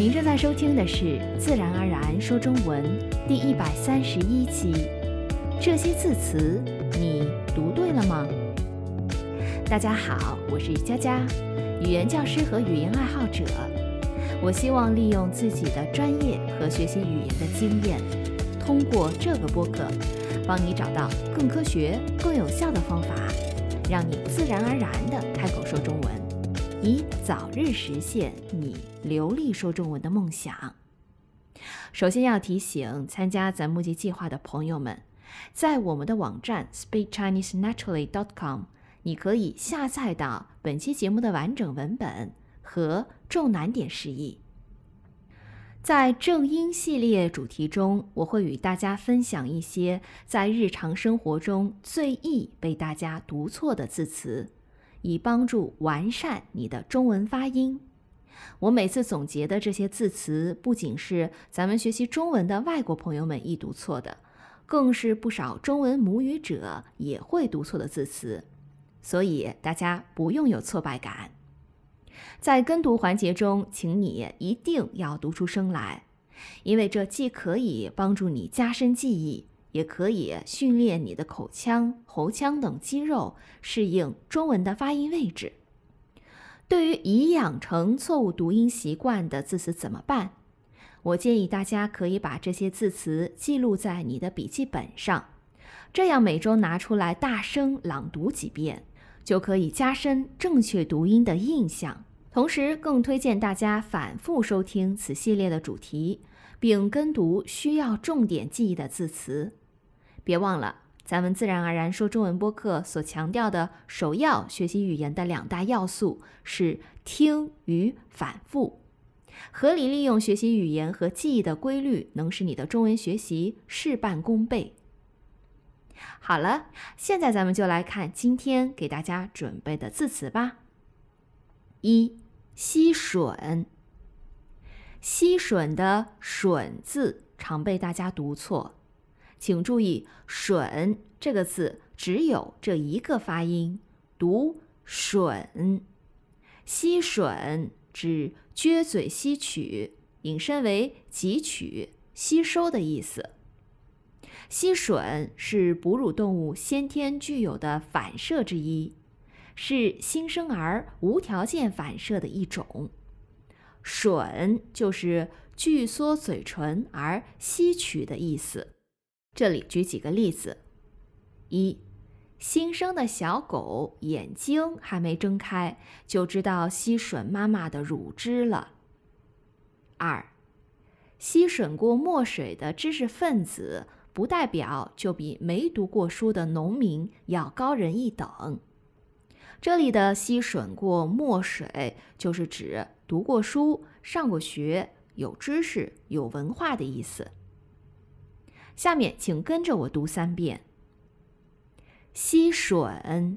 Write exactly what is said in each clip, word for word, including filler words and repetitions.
您正在收听的是《自然而然说中文》第一百三十一期。这些字词你读对了吗？大家好，我是佳佳，语言教师和语言爱好者。我希望利用自己的专业和学习语言的经验，通过这个播客，帮你找到更科学、更有效的方法，让你自然而然地开口说中文，以早日实现你流利说中文的梦想。首先要提醒参加咱募集计划的朋友们，在我们的网站 speak chinese naturally dot com， 你可以下载到本期节目的完整文本和重难点释义。在正音系列主题中，我会与大家分享一些在日常生活中最易被大家读错的字词，以帮助完善你的中文发音。我每次总结的这些字词，不仅是咱们学习中文的外国朋友们易读错的，更是不少中文母语者也会读错的字词，所以大家不用有挫败感。在跟读环节中，请你一定要读出声来，因为这既可以帮助你加深记忆，也可以训练你的口腔、喉腔等肌肉适应中文的发音位置。对于已养成错误读音习惯的字词怎么办？我建议大家可以把这些字词记录在你的笔记本上，这样每周拿出来大声朗读几遍，就可以加深正确读音的印象。同时更推荐大家反复收听此系列的主题，并跟读需要重点记忆的字词。别忘了，咱们自然而然说中文播客所强调的首要学习语言的两大要素是听与反复。合理利用学习语言和记忆的规律，能使你的中文学习事半功倍。好了，现在咱们就来看今天给大家准备的字词吧。一、吸吮。吸吮的吮字常被大家读错，请注意吮这个字只有这一个发音，读吮。吸吮指撅嘴吸取，引申为汲取、吸收的意思。吸吮是哺乳动物先天具有的反射之一，是新生儿无条件反射的一种。吮就是聚缩嘴唇而吸取的意思。这里举几个例子：一、新生的小狗眼睛还没睁开，就知道吸吮妈妈的乳汁了。二、吸吮过墨水的知识分子，不代表就比没读过书的农民要高人一等。这里的吸吮过墨水，就是指读过书、上过学、有知识、有文化的意思。下面请跟着我读三遍：吸吮，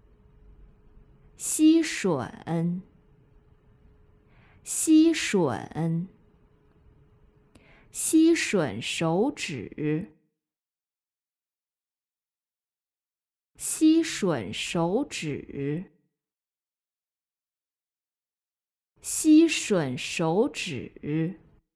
吸吮，吸吮，吸吮手指，吸吮手指，吸吮手指。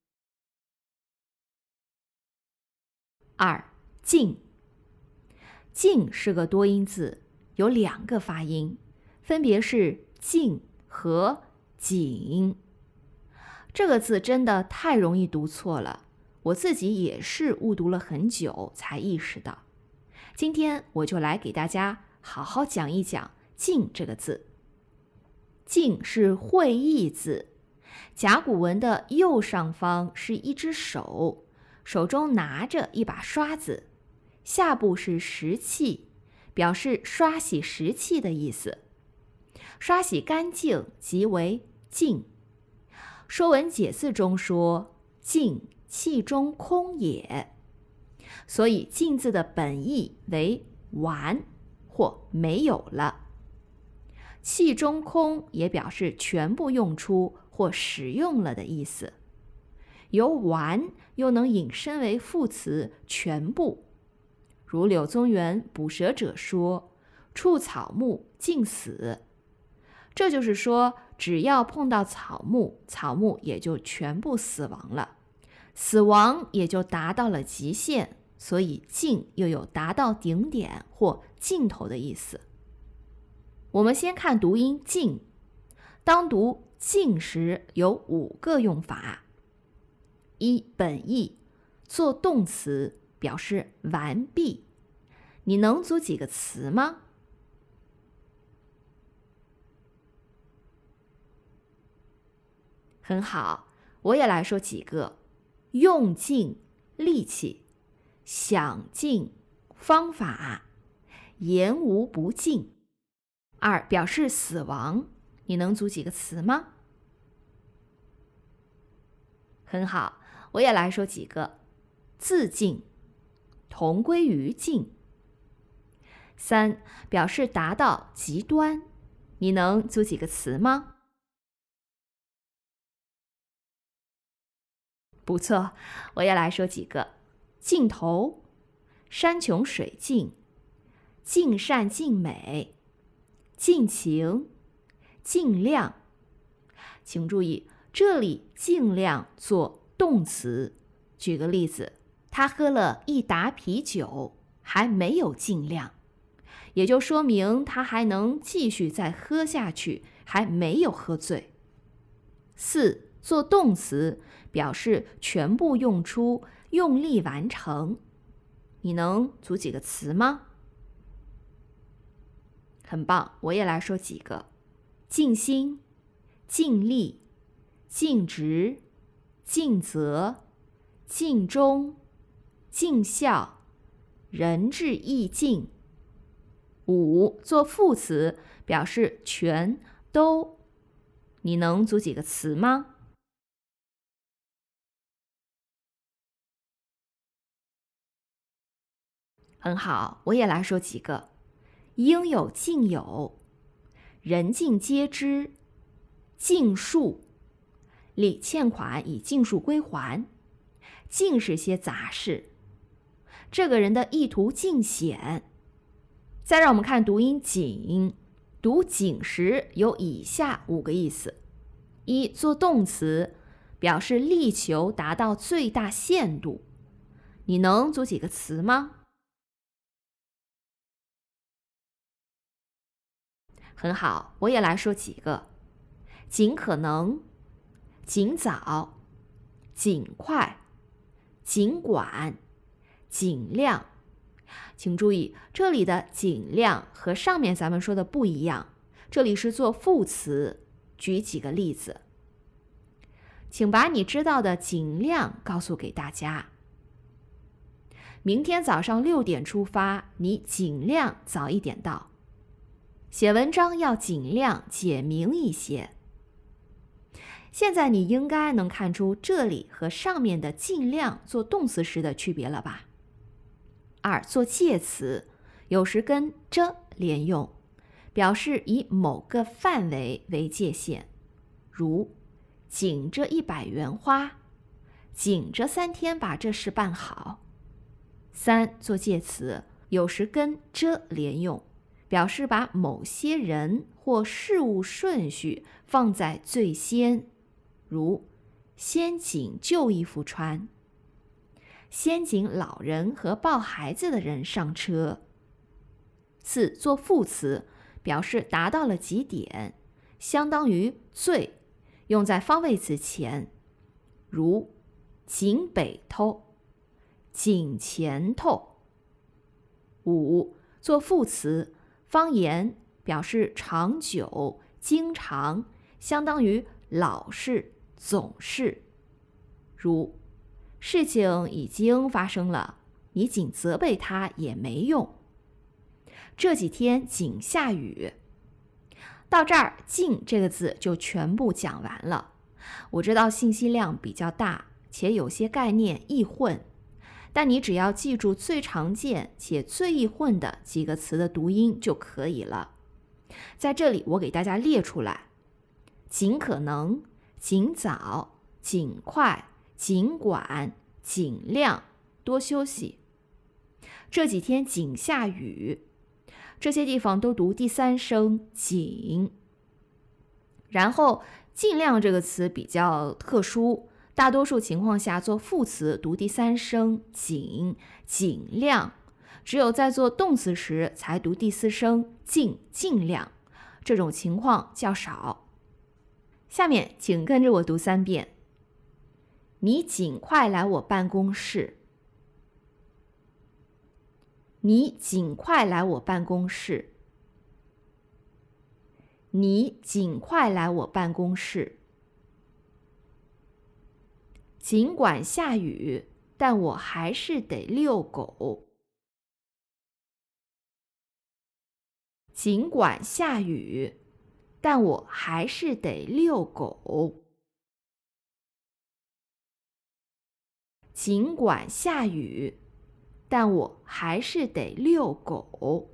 二、静。静是个多音字，有两个发音，分别是静和紧。这个字真的太容易读错了，我自己也是误读了很久才意识到。今天我就来给大家好好讲一讲静这个字。静是会意字，甲骨文的右上方是一只手，手中拿着一把刷子，下部是食器，表示刷洗食器的意思。刷洗干净即为静。说文解字中说，静，气中空也。所以静字的本意为完或没有了。气中空也表示全部用出或使用了的意思。由完又能引申为副词全部。如柳宗元捕蛇者说，触草木尽死。 这就是说，只要碰到草木，草木也就全部死亡了，死亡也就达到了极限，所以尽又有达到顶点或尽头的意思。我们先看读音尽，当读尽时有五个用法。一、本意，做动词，表示完毕。你能组几个词吗？很好，我也来说几个。用尽力气，想尽方法，言无不尽。二、表示死亡，你能组几个词吗？很好，我也来说几个。自尽，同归于尽。三、表示达到极端，你能组几个词吗？不错，我也来说几个。尽头，山穷水尽，尽善尽美，尽情，尽量。请注意，这里尽量做动词。举个例子，他喝了一打啤酒，还没有尽量，也就说明他还能继续再喝下去，还没有喝醉。四、做动词，表示全部用出，用力完成。你能组几个词吗？很棒，我也来说几个。尽心，尽力，尽职，尽责，尽忠，尽孝，仁至义尽。五、做副词，表示全都。你能组几个词吗？很好，我也来说几个。应有尽有，人尽皆知，尽数，理欠款已尽数归还，尽是些杂事，这个人的意图尽显。再让我们看读音尽，读尽时有以下五个意思。一、做动词，表示力求达到最大限度。你能组几个词吗？很好，我也来说几个。尽可能，尽早，尽快，尽管，尽量。请注意，这里的尽量和上面咱们说的不一样，这里是做副词。举几个例子，请把你知道的尽量告诉给大家。明天早上六点出发，你尽量早一点到。写文章要尽量简明一些。现在你应该能看出这里和上面的尽量做动词时的区别了吧？二、做介词，有时跟着连用，表示以某个范围为界限，如紧着一百元花，紧着三天把这事办好。三、做介词，有时跟着连用，表示把某些人或事物顺序放在最先，如先紧旧衣服穿，先紧老人和抱孩子的人上车。四、做副词，表示达到了极点，相当于最，用在方位词前，如紧北头，紧前头。五、做副词，方言，表示长久、经常，相当于老是、总是。如事情已经发生了，你仅责备他也没用。这几天仅下雨。到这儿，尽这个字就全部讲完了。我知道信息量比较大，且有些概念易混，但你只要记住最常见且最易混的几个词的读音就可以了。在这里我给大家列出来：尽可能、尽早、尽快、尽管、尽量、多休息。这几天仅下雨，这些地方都读第三声紧。 然后尽量这个词比较特殊，大多数情况下做副词读第三声尽，尽量，只有在做动词时才读第四声尽，尽量，这种情况较少。下面请跟着我读三遍。你尽快来我办公室。你尽快来我办公室。你尽快来我办公室。尽管下雨，但我还是得遛狗。尽管下雨，但我还是得遛狗。尽管下雨，但我还是得遛狗。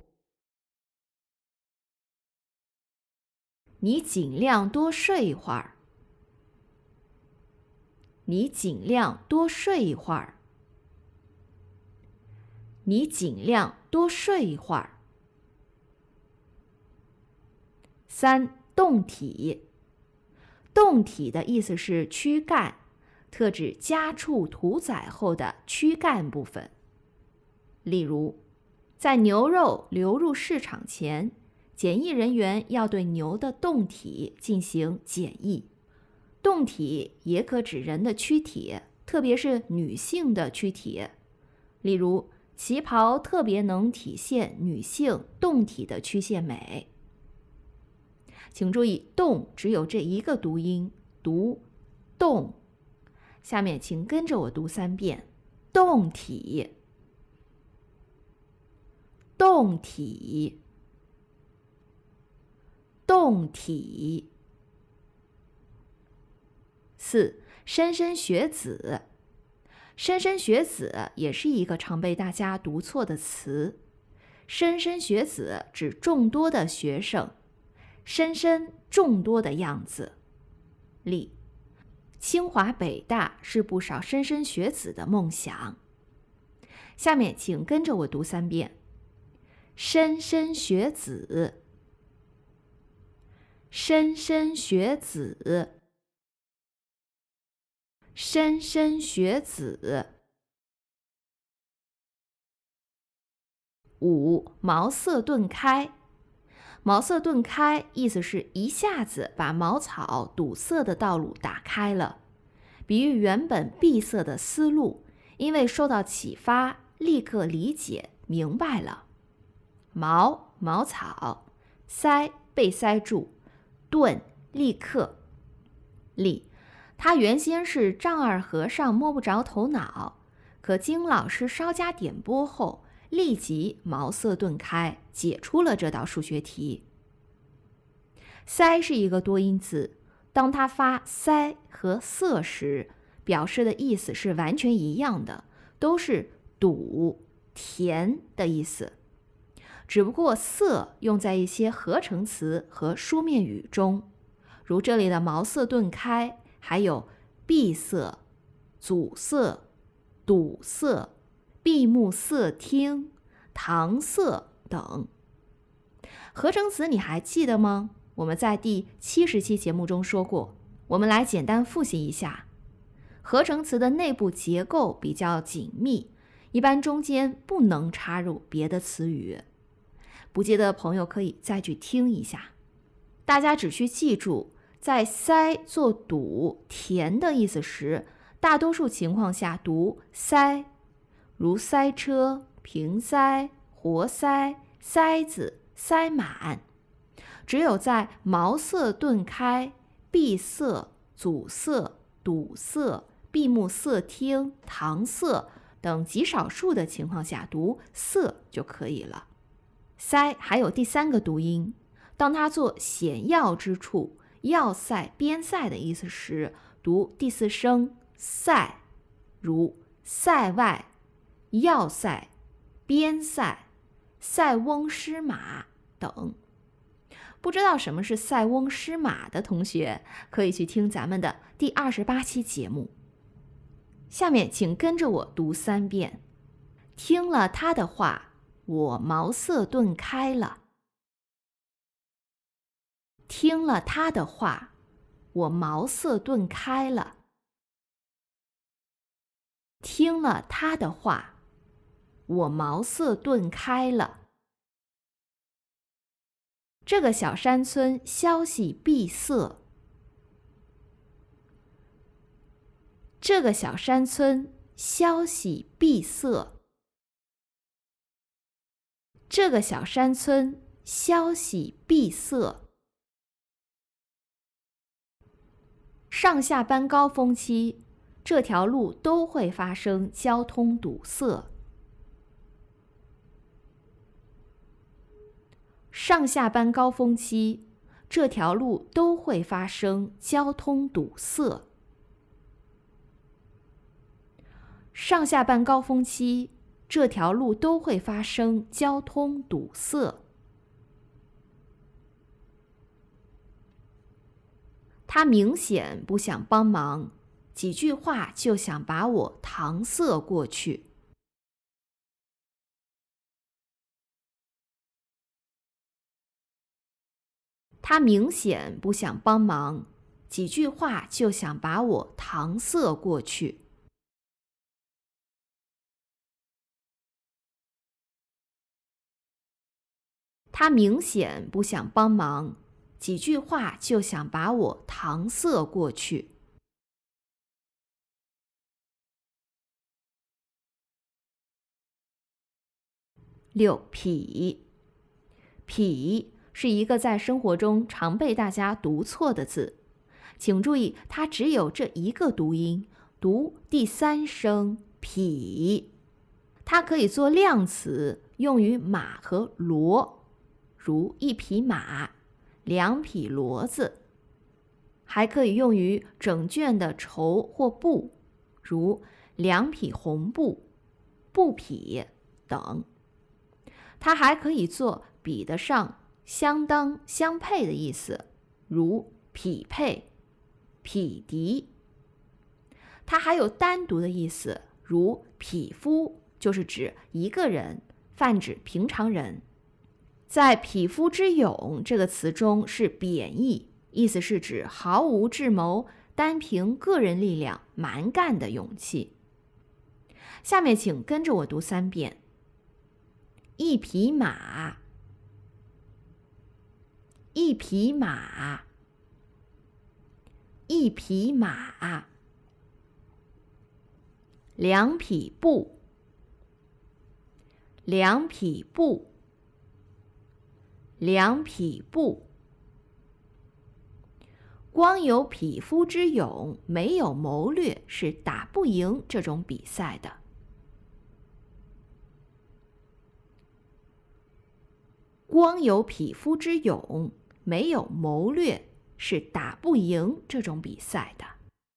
你尽量多睡一会儿。你尽量多睡一会儿。你尽量多睡一会儿。三、动体。动体的意思是躯干，特指家畜屠宰后的躯干部分。例如，在牛肉流入市场前，检疫人员要对牛的动体进行检疫。动体也可指人的躯体，特别是女性的躯体。例如，旗袍特别能体现女性动体的曲线美。请注意，动只有这一个读音，读动。下面请跟着我读三遍：动体，动体，动体。四、莘莘学子。莘莘学子也是一个常被大家读错的词。莘莘学子指众多的学生，莘莘众多的样子。例：清华北大是不少莘莘学子的梦想。下面请跟着我读三遍：莘莘学子，莘莘学子，莘莘学子。五、茅塞顿开。茅塞顿开意思是一下子把茅草堵塞的道路打开了，比喻原本闭塞的思路，因为受到启发，立刻理解明白了。茅，茅草；塞，被塞住；顿，立刻。例：他原先是丈二和尚摸不着头脑，可经老师稍加点拨后，立即茅塞顿开，解出了这道数学题。塞是一个多音字，当它发塞和塞时，表示的意思是完全一样的，都是堵、填的意思。只不过塞用在一些合成词和书面语中，如这里的茅塞顿开，还有闭塞、阻塞、堵塞、闭目塞听、搪塞等。合成词你还记得吗？我们在第七十期节目中说过，我们来简单复习一下。合成词的内部结构比较紧密，一般中间不能插入别的词语。不记得的朋友可以再去听一下。大家只需记住，在塞做堵、填的意思时，大多数情况下读塞，如塞车、平塞、活塞、塞子、塞满。只有在茅塞顿开、闭塞、阻塞、堵塞、闭目塞听、搪塞等极少数的情况下读塞就可以了。塞还有第三个读音，当它做显要之处、要塞、边塞的意思时，读第四声塞，如塞外、要塞、边塞、塞翁失马等。不知道什么是塞翁失马的同学，可以去听咱们的第二十八期节目。下面请跟着我读三遍。听了他的话，我茅塞顿开了。听了他的话， 我茅塞顿开了。听了他的话，我茅塞顿开了。这个小山村消息闭塞。这个小山村消息闭塞。这个小山村消息闭塞。上下班高峰期，这条路都会发生交通堵塞。上下班高峰期，这条路都会发生交通堵塞。上下班高峰期，这条路都会发生交通堵塞。他明显不想帮忙，几句话就想把我搪塞过去。他明显不想帮忙，几句话就想把我搪塞过去。他明显不想帮忙，几句话就想把我搪塞过去。六、痞。痞是一个在生活中常被大家读错的字，请注意，它只有这一个读音，读第三声痞。它可以做量词，用于马和骡，如一匹马、两匹骡子；还可以用于整卷的绸或布，如两匹红布、布匹等。它还可以做比得上、相当、相配的意思，如匹配、匹敌。它还有单独的意思，如匹夫，就是指一个人，泛指平常人。在匹夫之勇这个词中是贬义，意思是指毫无智谋、单凭个人力量蛮干的勇气。下面请跟着我读三遍：一匹马，一匹马，一匹马；两匹布，两匹布，两匹布。光有匹夫之勇，没有谋略，是打不赢这种比赛的。光有匹夫之勇，没有谋略，是打不赢这种比赛的。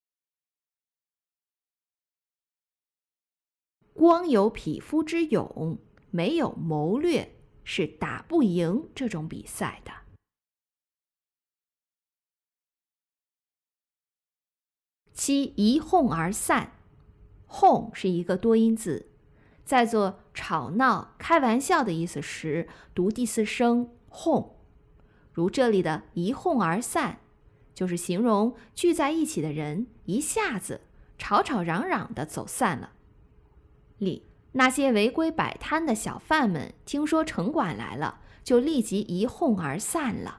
光有匹夫之勇，没有谋略，是打不赢这种比赛的。七、一哄而散。哄是一个多音字，在做吵闹、开玩笑的意思时，读第四声哄。如这里的一哄而散，就是形容聚在一起的人一下子吵吵嚷嚷地走散了。例：那些违规摆摊的小贩们听说城管来了，就立即一哄而散了。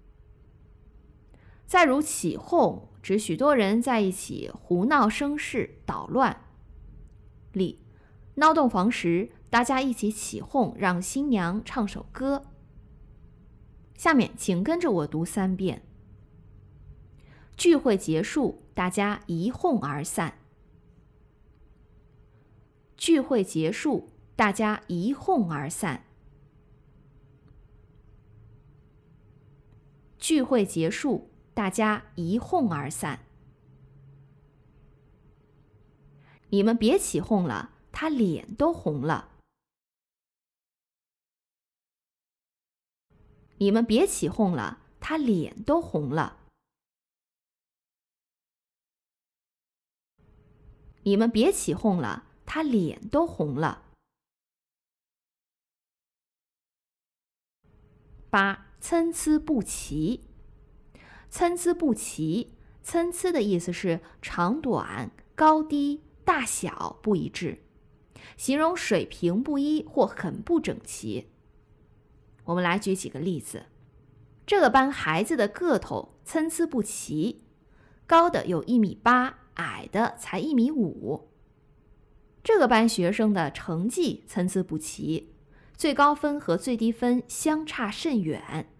再如起哄，指许多人在一起胡闹生事、捣乱。例：闹洞房时，大家一起起哄，让新娘唱首歌。下面请跟着我读三遍：聚会结束，大家一哄而散。聚会结束，大家一哄而散。聚会结束，大家一哄而散。你们别起哄了，他脸都红了。你们别起哄了，他脸都红了。你们别起哄了，他脸都红了。八、参差不齐。参差不齐参差的意思是长短、高低、大小不一致，形容水平不一或很不整齐。我们来举几个例子。这个班孩子的个头参差不齐，高的有一米八，矮的才一米五。这个班学生的成绩参差不齐，最高分和最低分相差甚远。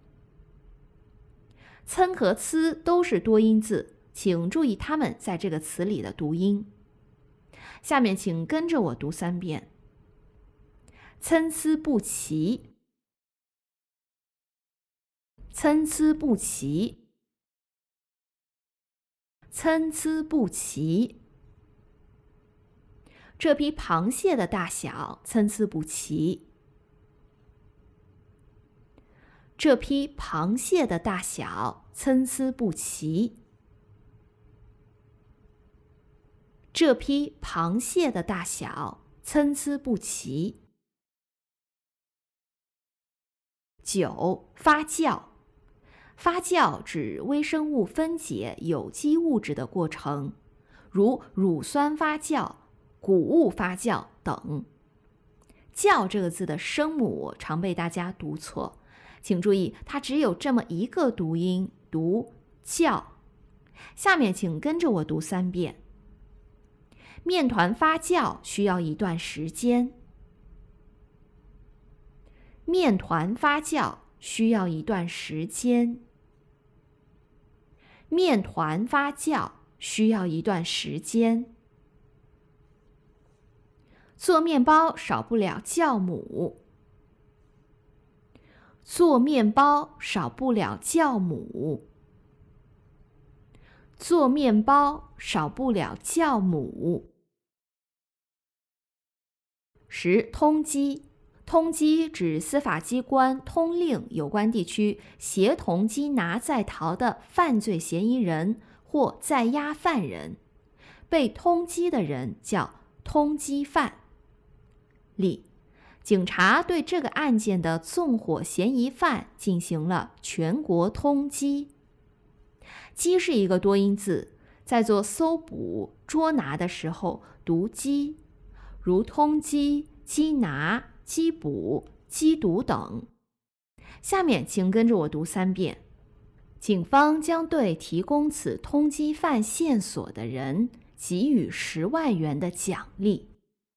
参和差都是多音字，请注意它们在这个词里的读音。下面请跟着我读三遍。参差不齐，参差不齐，参差不齐。这批螃蟹的大小参差不齐。这批螃蟹的大小参差不齐。这批螃蟹的大小参差不齐。九、发酵。发酵指微生物分解有机物质的过程，如乳酸发酵、谷物发酵等。酵这个字的声母常被大家读错，请注意它只有这么一个读音，读酵。下面请跟着我读三遍。面团发酵需要一段时间。面团发酵需要一段时间。面团发酵需要一段时间。做面包少不了酵母。做面包少不了酵母。做面包少不了酵母。十、通缉。通缉指司法机关通令有关地区协同缉拿在逃的犯罪嫌疑人或在押犯人，被通缉的人叫通缉犯。例：警察对这个案件的纵火嫌疑犯进行了全国通缉。缉是一个多音字，在做搜捕、捉拿的时候读缉，如通缉、缉拿、缉捕、缉毒等。下面请跟着我读三遍。警方将对提供此通缉犯线索的人给予十万元的奖励。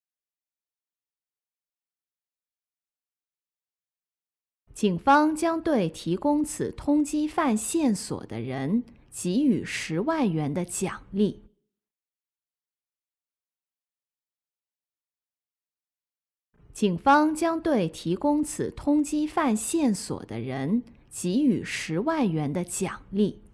警方将对提供此通缉犯线索的人给予十万元的奖励。警方将对提供此通缉犯线索的人给予十万元的奖励。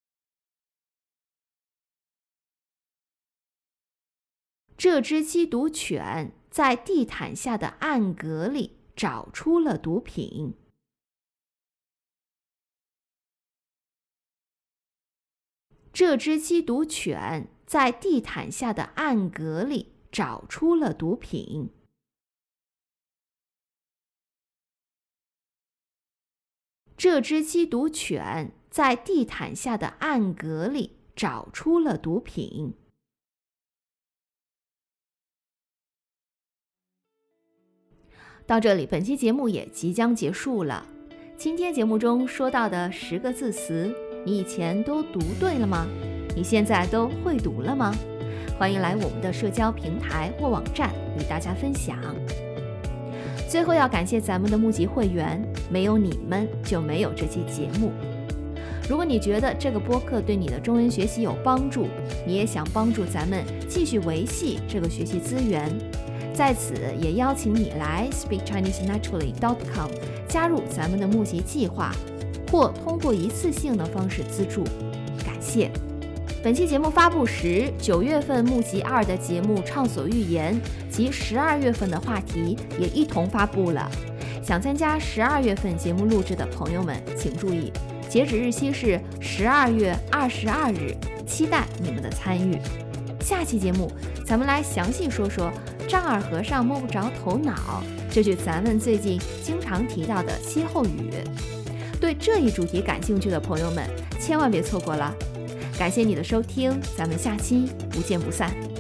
这只缉毒犬在地毯下的暗格里找出了毒品。这只缉毒犬在地毯下的暗格里找出了毒品。这只缉毒犬在地毯下的暗格里找出了毒品。到这里，本期节目也即将结束了。今天节目中说到的十个字词，你以前都读对了吗？你现在都会读了吗？欢迎来我们的社交平台或网站与大家分享。最后要感谢咱们的募集会员，没有你们就没有这期节目。如果你觉得这个播客对你的中文学习有帮助，你也想帮助咱们继续维系这个学习资源，在此也邀请你来 speak chinese naturally dot com 加入咱们的募集计划，或通过一次性的方式资助，感谢。本期节目发布时，九月份募集二的节目《畅所欲言》及十二月份的话题也一同发布了。想参加十二月份节目录制的朋友们，请注意，截止日期是十二月二十二日，期待你们的参与。下期节目，咱们来详细说说“丈二和尚摸不着头脑”这句咱们最近经常提到的歇后语。对这一主题感兴趣的朋友们，千万别错过了。 感谢你的收听，咱们下期不见不散。